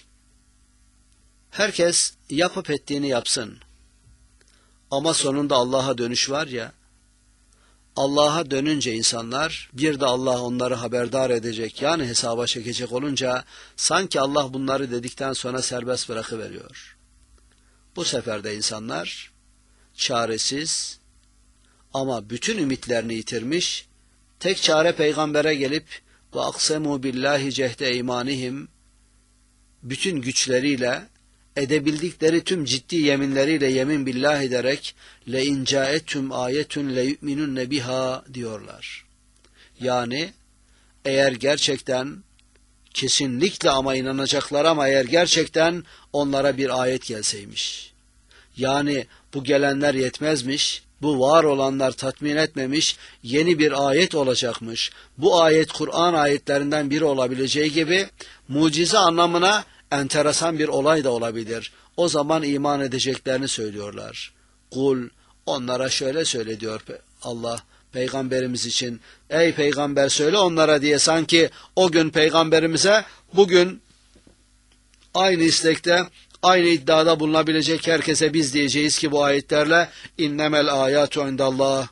Speaker 1: Herkes yapıp ettiğini yapsın. Ama sonunda Allah'a dönüş var ya, Allah'a dönünce insanlar bir de Allah onları haberdar edecek, yani hesaba çekecek olunca sanki Allah bunları dedikten sonra serbest bırakıveriyor. Bu sefer de insanlar çaresiz ama bütün ümitlerini yitirmiş, tek çare peygambere gelip ve aksemu billahi cehde imanihim, bütün güçleriyle edebildikleri tüm ciddi yeminleriyle yemin billah ederek le incaetüm ayetün le yu'minunne biha diyorlar. Yani eğer gerçekten Kesinlikle ama inanacaklar, ama eğer gerçekten onlara bir ayet gelseymiş. Yani bu gelenler yetmezmiş, bu var olanlar tatmin etmemiş, yeni bir ayet olacakmış. Bu ayet Kur'an ayetlerinden biri olabileceği gibi mucize anlamına enteresan bir olay da olabilir. O zaman iman edeceklerini söylüyorlar. Kul, onlara şöyle söyle diyor Allah Peygamberimiz için. Ey peygamber söyle onlara diye, sanki o gün peygamberimize bugün aynı istekte, aynı iddiada bulunabilecek herkese biz diyeceğiz ki bu ayetlerle innemel ayatu indallah.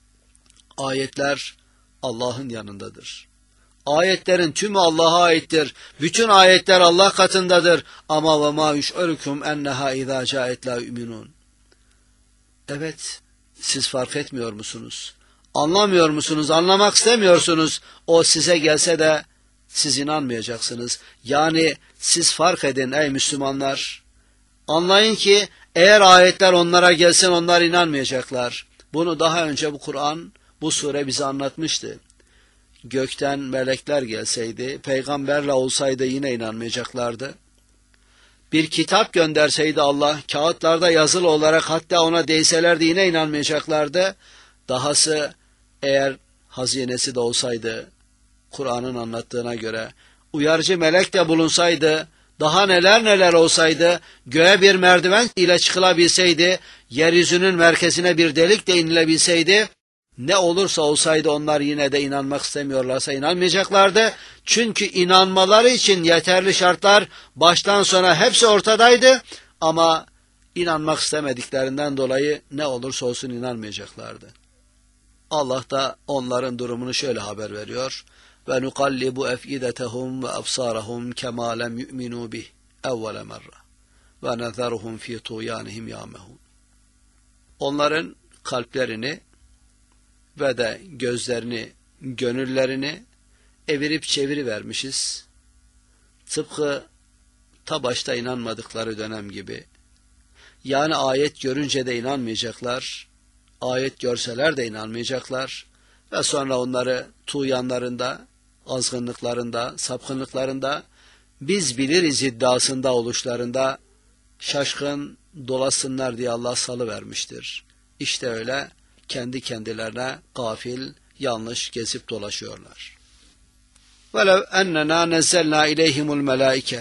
Speaker 1: Ayetler Allah'ın yanındadır. Ayetlerin tümü Allah'a aittir. Bütün ayetler Allah katındadır. Ama ve ma yuş'urukum enneha izâ câet lâ yu'minûn. Evet, siz fark etmiyor musunuz? Anlamıyor musunuz? Anlamak istemiyorsunuz. O size gelse de siz inanmayacaksınız. Yani siz fark edin ey Müslümanlar. Anlayın ki eğer ayetler onlara gelsin onlar inanmayacaklar. Bunu daha önce bu Kur'an, bu sure bize anlatmıştı. Gökten melekler gelseydi, peygamberle olsaydı yine inanmayacaklardı. Bir kitap gönderseydi Allah, kağıtlarda yazılı olarak hatta ona değselerdi yine inanmayacaklardı. Dahası eğer hazinesi de olsaydı, Kur'an'ın anlattığına göre, uyarıcı melek de bulunsaydı, daha neler neler olsaydı, göğe bir merdiven ile çıkılabilseydi, yeryüzünün merkezine bir delik de inilebilseydi, ne olursa olsaydı onlar yine de inanmak istemiyorlarsa inanmayacaklardı. Çünkü inanmaları için yeterli şartlar baştan sona hepsi ortadaydı. Ama inanmak istemediklerinden dolayı ne olursa olsun inanmayacaklardı. Allah da onların durumunu şöyle haber veriyor. Ve nukallibu efidetehum ve absarahum kema lem yu'minu bih evvele merre ve nezeruhum fi tuyanihim yamehun. Onların kalplerini ve de gözlerini, gönüllerini evirip çevirivermişiz. Tıpkı ta başta inanmadıkları dönem gibi. Yani ayet görünce de inanmayacaklar, ayet görseler de inanmayacaklar ve sonra onları tuğyanlarında, azgınlıklarında, sapkınlıklarında, biz biliriz iddiasında oluşlarında şaşkın dolasınlar diye Allah salıvermiştir. İşte öyle kendi kendilerine gafil, yanlış gezip dolaşıyorlar. وَلَوْ اَنَّنَا نَزَّلْنَا اِلَيْهِمُ الْمَلَائِكَةِ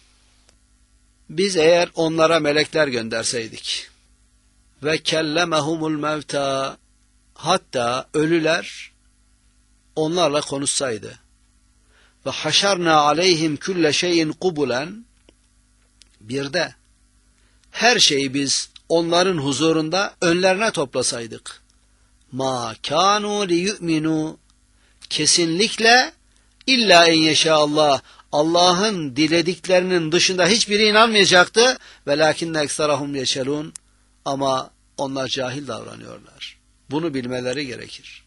Speaker 1: Biz eğer onlara melekler gönderseydik ve kellemehumul mevta, hatta ölüler onlarla konuşsaydı ve haşarna aleyhim külle şeyin kubulen, bir de her şeyi biz onların huzurunda önlerine toplasaydık, ma kanu li yu'minu, kesinlikle illa en yeşâallah, Allah'ın dilediklerinin dışında hiçbiri inanmayacaktı. Velakinne ekserahum yeşelûn, ama onlar cahil davranıyorlar. Bunu bilmeleri gerekir.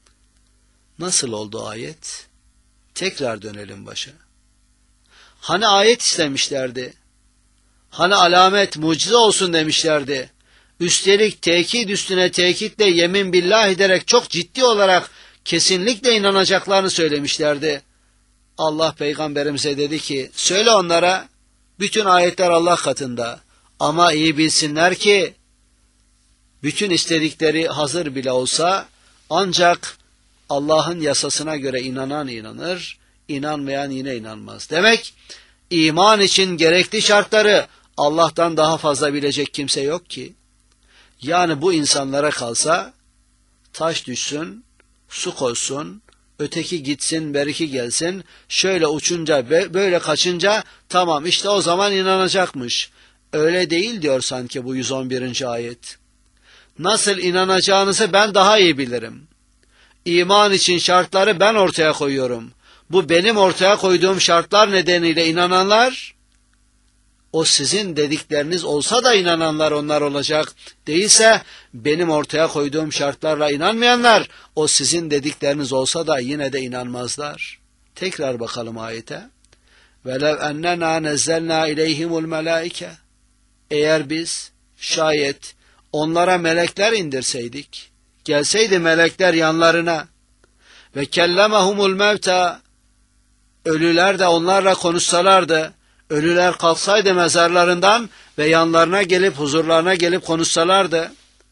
Speaker 1: Nasıl oldu ayet? Tekrar dönelim başa. Hani ayet istemişlerdi? Hani alamet, mucize olsun demişlerdi? Üstelik tekit üstüne tekitle yemin billah ederek çok ciddi olarak kesinlikle inanacaklarını söylemişlerdi. Allah peygamberimize dedi ki, söyle onlara, bütün ayetler Allah katında, ama iyi bilsinler ki bütün istedikleri hazır bile olsa ancak Allah'ın yasasına göre inanan inanır, inanmayan yine inanmaz. Demek iman için gerekli şartları Allah'tan daha fazla bilecek kimse yok ki. Yani bu insanlara kalsa taş düşsün, su koysun, öteki gitsin, beriki gelsin, şöyle uçunca, böyle kaçınca tamam işte o zaman inanacakmış. Öyle değil diyor sanki bu 111. ayet. Nasıl inanacağınızı ben daha iyi bilirim. İman için şartları ben ortaya koyuyorum. Bu benim ortaya koyduğum şartlar nedeniyle inananlar, o sizin dedikleriniz olsa da inananlar onlar olacak. Değilse benim ortaya koyduğum şartlarla inanmayanlar, o sizin dedikleriniz olsa da yine de inanmazlar. Tekrar bakalım ayete. وَلَوْ اَنَّنَا نَزَّلْنَا اِلَيْهِمُ الْمَلَائِكَ Eğer biz şayet onlara melekler indirseydik, gelseydi melekler yanlarına ve kellemehumul mevta, ölüler de onlarla konuşsalardı, ölüler kalksaydı mezarlarından ve yanlarına gelip, huzurlarına gelip konuşsalardı,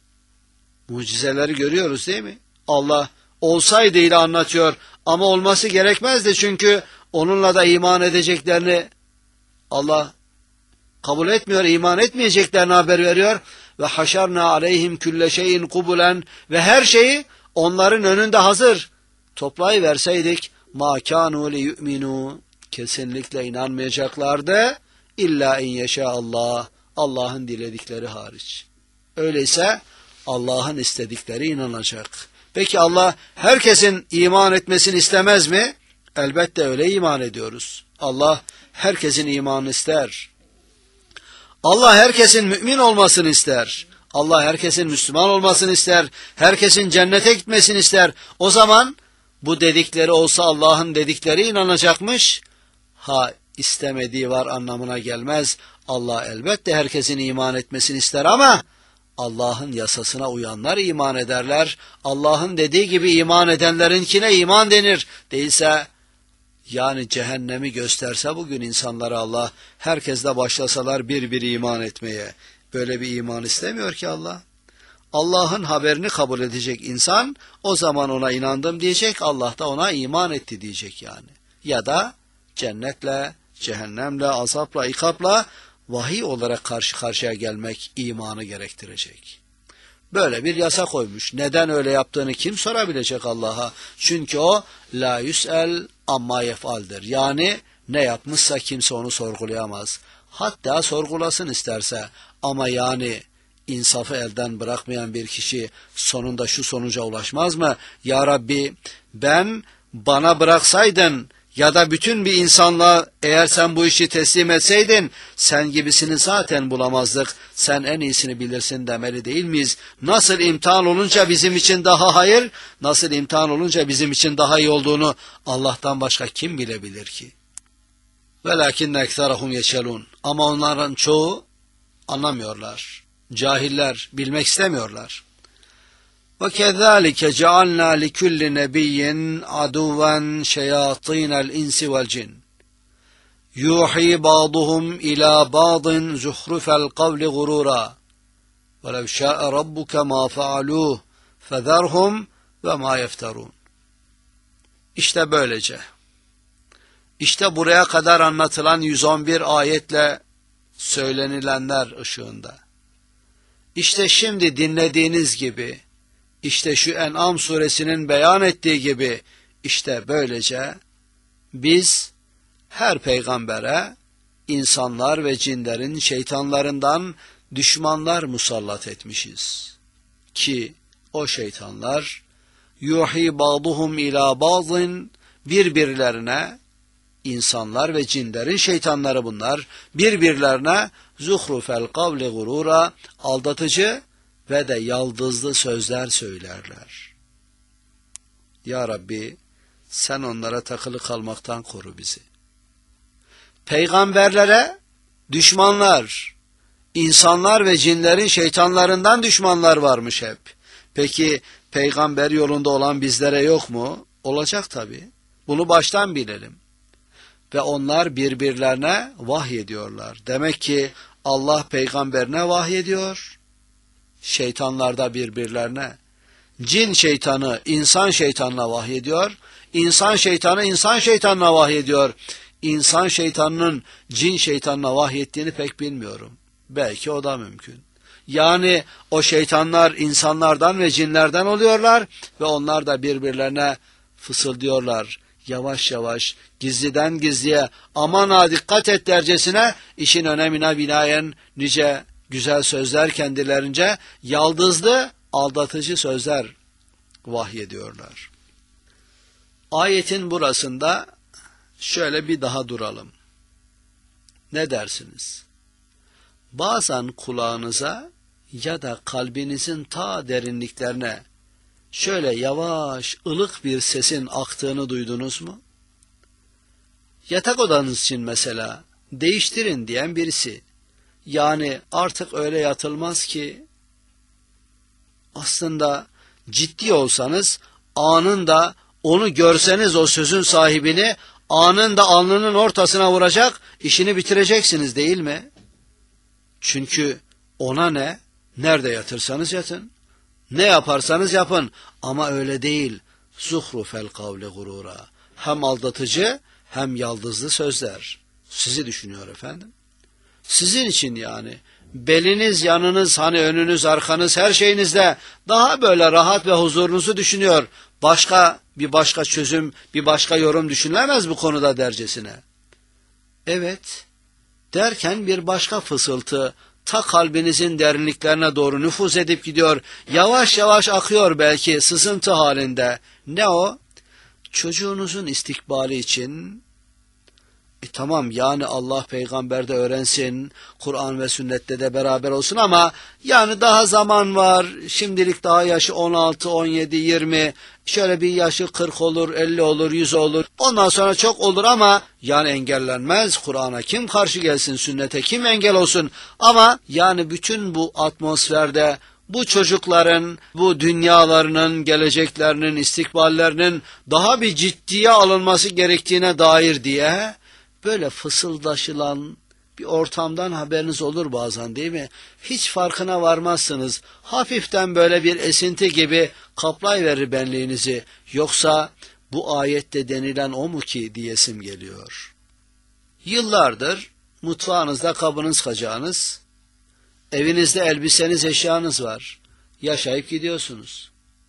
Speaker 1: mucizeleri görüyoruz değil mi? Allah olsaydı ile anlatıyor ama olması gerekmezdi çünkü onunla da iman edeceklerini Allah kabul etmiyor, iman etmeyeceklerini haber veriyor. Ve haşarna aleyhim külle şeyin kubulen, ve her şeyi onların önünde hazır toplayıverseydik ma kânû liyu'minû, kesinlikle inanmayacaklardı. İlla in yeşâ Allah, Allah'ın diledikleri hariç. Öyleyse Allah'ın istedikleri inanacak. Peki Allah herkesin iman etmesini istemez mi? Elbette öyle iman ediyoruz. Allah herkesin imanını ister. Allah herkesin mümin olmasını ister. Allah herkesin Müslüman olmasını ister. Herkesin cennete gitmesini ister. O zaman bu dedikleri olsa Allah'ın dedikleri inanacakmış. Ha istemediği var anlamına gelmez. Allah elbette herkesin iman etmesini ister ama Allah'ın yasasına uyanlar iman ederler. Allah'ın dediği gibi iman edenlerinkine iman denir. Değilse yani cehennemi gösterse bugün insanlara Allah, herkes de başlasalar bir iman etmeye. Böyle bir iman istemiyor ki Allah. Allah'ın haberini kabul edecek insan o zaman ona inandım diyecek, Allah da ona iman etti diyecek yani. Ya da cennetle, cehennemle, azapla, ikapla vahiy olarak karşı karşıya gelmek imanı gerektirecek. Böyle bir yasa koymuş. Neden öyle yaptığını kim sorabilecek Allah'a? Çünkü o la yüs'el amma yef'aldir. Yani ne yapmışsa kimse onu sorgulayamaz. Hatta sorgulasın isterse. Ama yani insafı elden bırakmayan bir kişi sonunda şu sonuca ulaşmaz mı? Ya Rabbi, ben bana bıraksaydın ya da bütün bir insanlığa eğer sen bu işi teslim etseydin, sen gibisini zaten bulamazdık, sen en iyisini bilirsin demeli değil miyiz? Nasıl imtihan olunca bizim için daha hayır, nasıl imtihan olunca bizim için daha iyi olduğunu Allah'tan başka kim bilebilir ki? وَلَكِنَّ اَكْثَرَهُمْ يَشَلُونَ, ama onların çoğu anlamıyorlar, cahiller, bilmek istemiyorlar. وَكَذَٰلِكَ جَعَلْنَا لِكُلِّ نَبِيٍّ عَدُوًّا شَيَاطِينَ الْاِنْسِ وَالْجِنِّ يُوحِي بَعْضُهُمْ إِلَى بَعْضٍ زُخْرُفَ الْقَوْلِ غُرُورًا وَلَوْ شَاءَ رَبُّكَ مَا فَعَلُوهُ فَذَرْهُمْ وَمَا يَفْتَرُونَ. İşte böylece. İşte buraya kadar anlatılan 111 ayetle söylenilenler ışığında. İşte şimdi dinlediğiniz gibi, İşte şu En'am suresinin beyan ettiği gibi, işte böylece biz her peygambere insanlar ve cinlerin şeytanlarından düşmanlar musallat etmişiz. Ki o şeytanlar yuhi ba'duhum ila ba'din, birbirlerine, insanlar ve cinlerin şeytanları bunlar, birbirlerine zuhrufel kavli gurura, aldatıcı ve de yaldızlı sözler söylerler. Ya Rabbi, sen onlara takılı kalmaktan koru bizi. Peygamberlere düşmanlar, insanlar ve cinlerin şeytanlarından düşmanlar varmış hep. Peki peygamber yolunda olan bizlere yok mu? Olacak tabii. Bunu baştan bilelim. Ve onlar birbirlerine vahyediyorlar. Demek ki Allah peygamberine vahyediyor. Şeytanlar da birbirlerine. Cin şeytanı insan şeytanına vahyediyor. İnsan şeytanı insan şeytanına vahyediyor. İnsan şeytanının cin şeytanına vahyettiğini pek bilmiyorum. Belki o da mümkün. Yani o şeytanlar insanlardan ve cinlerden oluyorlar ve onlar da birbirlerine fısıldıyorlar. Yavaş yavaş, gizliden gizliye, aman ha dikkat et dercesine işin önemine binaen nice güzel sözler kendilerince yaldızlı, aldatıcı sözler vahyediyorlar. Ayetin burasında şöyle bir daha duralım. Ne dersiniz? Bazen kulağınıza ya da kalbinizin ta derinliklerine şöyle yavaş, ılık bir sesin aktığını duydunuz mu? Yatak odanız için mesela değiştirin diyen birisi. Yani artık öyle yatılmaz ki, aslında ciddi olsanız anında onu görseniz o sözün sahibini anında alnının ortasına vuracak, işini bitireceksiniz değil mi? Çünkü ona ne? Nerede yatırsanız yatın. Ne yaparsanız yapın. Ama öyle değil. Zuhrufel kavli gurura. Hem aldatıcı hem yaldızlı sözler. Sizi düşünüyor efendim. Sizin için yani. Beliniz, yanınız, hani önünüz, arkanız, her şeyinizde daha böyle rahat ve huzurunuzu düşünüyor. Bir başka çözüm, bir başka yorum düşünülemez bu konuda dercesine. Evet, derken bir başka fısıltı ta kalbinizin derinliklerine doğru nüfuz edip gidiyor. Yavaş yavaş akıyor belki sızıntı halinde. Ne o? Çocuğunuzun istikbali için tamam yani Allah peygamber de öğrensin, Kur'an ve sünnette de beraber olsun ama yani daha zaman var. Şimdilik daha yaşı 16, 17, 20, şöyle bir yaşı 40 olur, 50 olur, 100 olur. Ondan sonra çok olur ama yani engellenmez. Kur'an'a kim karşı gelsin, sünnete kim engel olsun? Ama yani bütün bu atmosferde bu çocukların, bu dünyalarının, geleceklerinin, istikballerinin daha bir ciddiye alınması gerektiğine dair diye böyle fısıldaşılan bir ortamdan haberiniz olur bazen değil mi? Hiç farkına varmazsınız. Hafiften böyle bir esinti gibi kaplayıverir benliğinizi. Yoksa bu ayette denilen o mu ki diyesim geliyor. Yıllardır mutfağınızda kabınız kacağınız, evinizde elbiseniz eşyanız var. Yaşayıp gidiyorsunuz.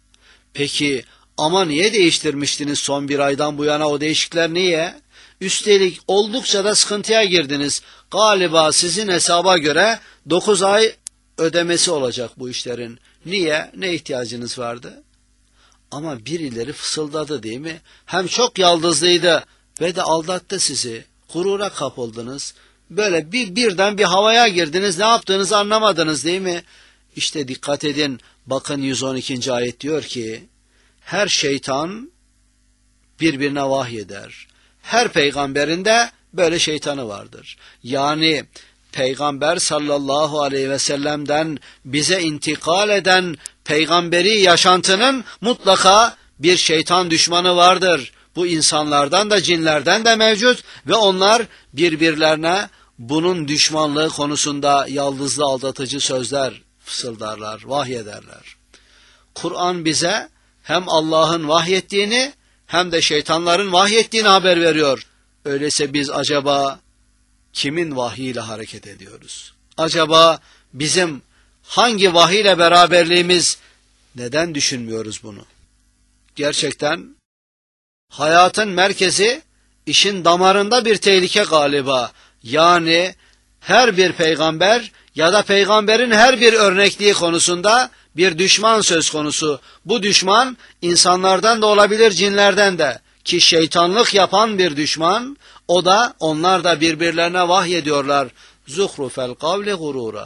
Speaker 1: Peki ama niye değiştirmiştiniz son bir aydan bu yana o değişiklikler niye? Üstelik oldukça da sıkıntıya girdiniz. Galiba sizin hesaba göre 9 ay ödemesi olacak bu işlerin. Niye? Ne ihtiyacınız vardı? Ama birileri fısıldadı değil mi? Hem çok yaldızlıydı ve de aldattı sizi. Gurura kapıldınız. Böyle birden bir havaya girdiniz. Ne yaptığınızı anlamadınız değil mi? İşte dikkat edin. Bakın 112. ayet diyor ki her şeytan birbirine vahyeder. Her peygamberin de böyle şeytanı vardır. Yani Peygamber sallallahu aleyhi ve sellem'den bize intikal eden peygamberi yaşantının mutlaka bir şeytan düşmanı vardır. Bu insanlardan da cinlerden de mevcut ve onlar birbirlerine bunun düşmanlığı konusunda yaldızlı aldatıcı sözler fısıldarlar, vahyederler. Kur'an bize hem Allah'ın vahyettiğini hem de şeytanların vahyettiğini haber veriyor. Öyleyse biz acaba kimin vahyiyle hareket ediyoruz? Acaba bizim hangi vahiyle beraberliğimiz, neden düşünmüyoruz bunu? Gerçekten hayatın merkezi, işin damarında bir tehlike galiba. Yani her bir peygamber ya da peygamberin her bir örnekliği konusunda bir düşman söz konusu. Bu düşman insanlardan da olabilir, cinlerden de. Ki şeytanlık yapan bir düşman, onlar da birbirlerine vahyediyorlar. Zuhrufel kavli gurura.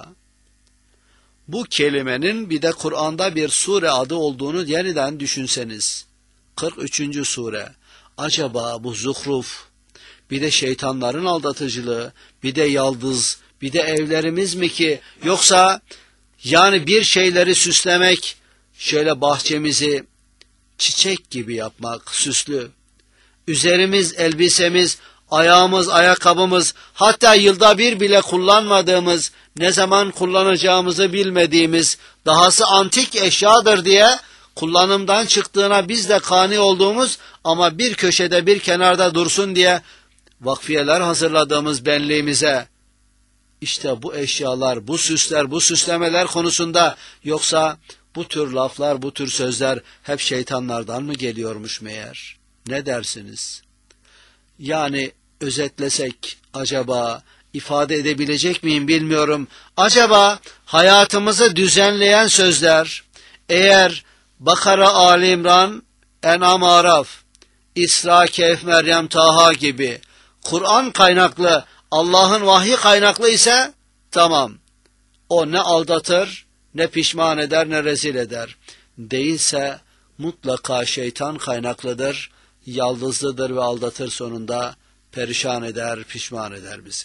Speaker 1: Bu kelimenin bir de Kur'an'da bir sure adı olduğunu yeniden düşünseniz. 43. sure. Acaba bu zuhruf, bir de şeytanların aldatıcılığı, bir de yaldız, bir de evlerimiz mi ki? Yoksa yani bir şeyleri süslemek, şöyle bahçemizi çiçek gibi yapmak, süslü. Üzerimiz, elbisemiz, ayağımız, ayakkabımız, hatta yılda bir bile kullanmadığımız, ne zaman kullanacağımızı bilmediğimiz, dahası antik eşyadır diye kullanımdan çıktığına biz de kani olduğumuz ama bir köşede bir kenarda dursun diye vakfiyeler hazırladığımız benliğimize, İşte bu eşyalar, bu süsler, bu süslemeler konusunda yoksa bu tür laflar, bu tür sözler hep şeytanlardan mı geliyormuş meğer? Ne dersiniz? Yani özetlesek acaba ifade edebilecek miyim bilmiyorum. Acaba hayatımızı düzenleyen sözler eğer Bakara, Ali İmran, En'am, Araf, İsra, Kehf, Meryem, Taha gibi Kur'an kaynaklı, Allah'ın vahyi kaynaklı ise tamam. O ne aldatır, ne pişman eder, ne rezil eder. Değilse mutlaka şeytan kaynaklıdır, yaldızlıdır ve aldatır, sonunda perişan eder, pişman eder bizi.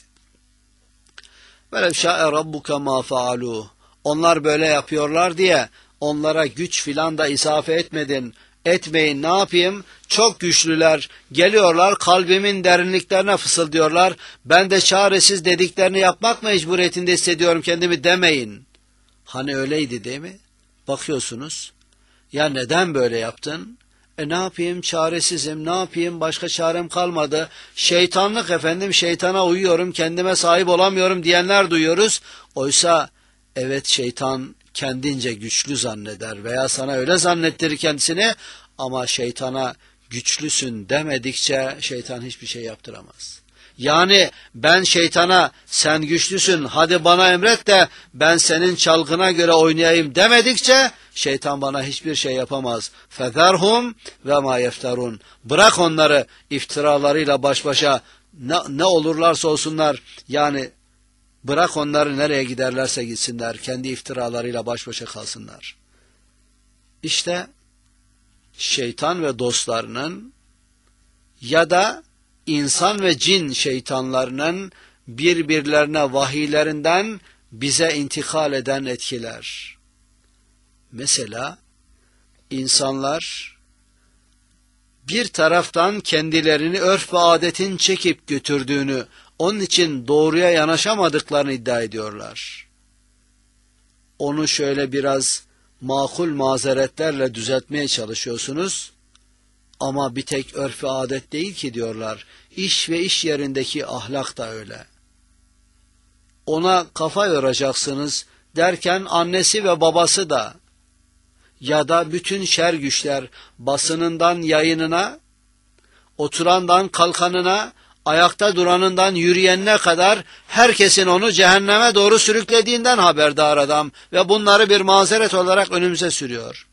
Speaker 1: Velev şa'e rabbuke ma faaluh. Onlar böyle yapıyorlar diye onlara güç filan da isafe etmedin. etmeyin. Ne yapayım? Çok güçlüler. Geliyorlar kalbimin derinliklerine fısıldıyorlar. Ben de çaresiz dediklerini yapmak mecburiyetinde hissediyorum kendimi demeyin. Hani öyleydi değil mi? Bakıyorsunuz. Ya neden böyle yaptın? Ne yapayım, çaresizim, ne yapayım, başka çarem kalmadı. Şeytanlık efendim, şeytana uyuyorum, kendime sahip olamıyorum diyenler duyuyoruz. Oysa evet, şeytan kendince güçlü zanneder veya sana öyle zannettirir kendisini, ama şeytana güçlüsün demedikçe şeytan hiçbir şey yaptıramaz. Yani ben şeytana sen güçlüsün hadi bana emret de ben senin çalgına göre oynayayım demedikçe şeytan bana hiçbir şey yapamaz. Fezerhum ve ma yefterun. Bırak onları iftiralarıyla baş başa, ne olurlarsa olsunlar, yani bırak onları nereye giderlerse gitsinler, kendi iftiralarıyla baş başa kalsınlar. İşte şeytan ve dostlarının ya da insan ve cin şeytanlarının birbirlerine vahiylerinden bize intikal eden etkiler. Mesela insanlar bir taraftan kendilerini örf ve adetin çekip götürdüğünü, onun için doğruya yanaşamadıklarını iddia ediyorlar. Onu şöyle biraz makul mazeretlerle düzeltmeye çalışıyorsunuz. Ama bir tek örf ve adet değil ki diyorlar. İş ve iş yerindeki ahlak da öyle. Ona kafa yoracaksınız derken annesi ve babası da, ya da bütün şer güçler, basınından yayınına, oturandan kalkanına, ayakta duranından yürüyenine kadar herkesin onu cehenneme doğru sürüklediğinden haberdar adam ve bunları bir mazeret olarak önümüze sürüyor.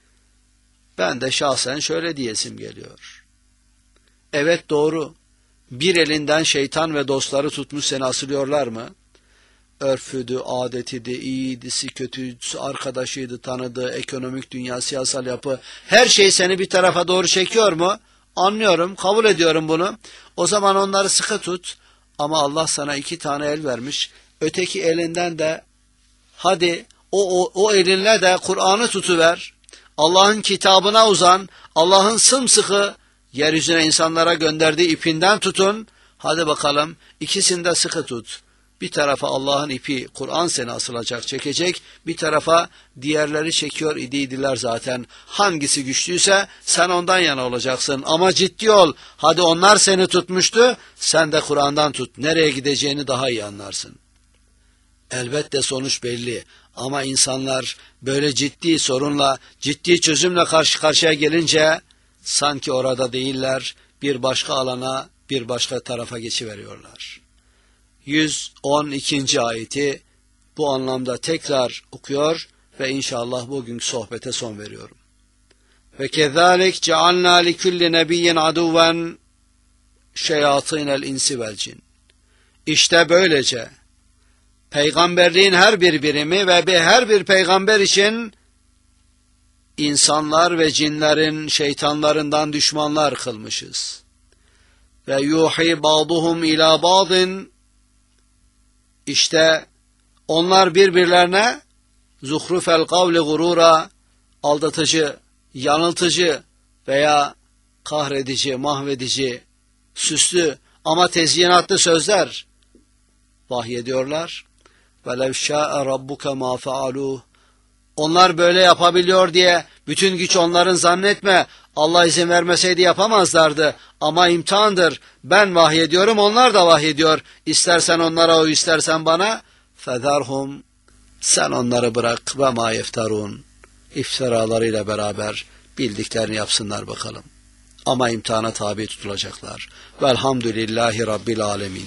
Speaker 1: Ben de şahsen şöyle diyesim geliyor. Evet, doğru. Bir elinden şeytan ve dostları tutmuş seni asılıyorlar mı? Örfüdü, adetiydi, iyidisi, kötüsü, arkadaşıydı, tanıdığı, ekonomik dünya, siyasal yapı, her şey seni bir tarafa doğru çekiyor mu? Anlıyorum, kabul ediyorum bunu. O zaman onları sıkı tut. Ama Allah sana 2 tane el vermiş. Öteki elinden de hadi o elinle de Kur'an'ı tutuver. Allah'ın kitabına uzan. Allah'ın sımsıkı yeryüzüne insanlara gönderdiği ipinden tutun. Hadi bakalım, ikisini de sıkı tut. Bir tarafa Allah'ın ipi, Kur'an seni asılacak, çekecek. Bir tarafa diğerleri çekiyor idiydiler zaten. Hangisi güçlüyse sen ondan yana olacaksın. Ama ciddi ol. Hadi onlar seni tutmuştu, sen de Kur'an'dan tut. Nereye gideceğini daha iyi anlarsın. Elbette sonuç belli. Ama insanlar böyle ciddi sorunla, ciddi çözümle karşı karşıya gelince sanki orada değiller, bir başka alana, bir başka tarafa geçiveriyorlar. 112. ayeti bu anlamda tekrar okuyor ve inşallah bugünkü sohbete son veriyorum. Ve kezalik cealna li kulli nebiyyin aduven şeyatinel insi vel cin. İşte böylece peygamberliğin her bir birimi ve her bir peygamber için insanlar ve cinlerin şeytanlarından düşmanlar kılmışız. Ve yuhi ba'duhum ila ba'din, İşte onlar birbirlerine zuhrufel kavli gurura, aldatıcı, yanıltıcı veya kahredici, mahvedici, süslü ama tezyinatlı sözler vahyediyorlar. وَلَوْ شَاءَ رَبُّكَ مَا فَعَلُوهُ. Onlar böyle yapabiliyor diye bütün güç onların zannetme. Allah izin vermeseydi yapamazlardı. Ama imtihandır. Ben vahyediyorum, onlar da vahyediyor. İstersen onlara uy, istersen bana. فَذَرْهُمْ. Sen onları bırak. ve ma yeftarun. İftiralarıyla beraber bildiklerini yapsınlar bakalım. Ama imtihana tabi tutulacaklar. Velhamdülillahi Rabbil alemin.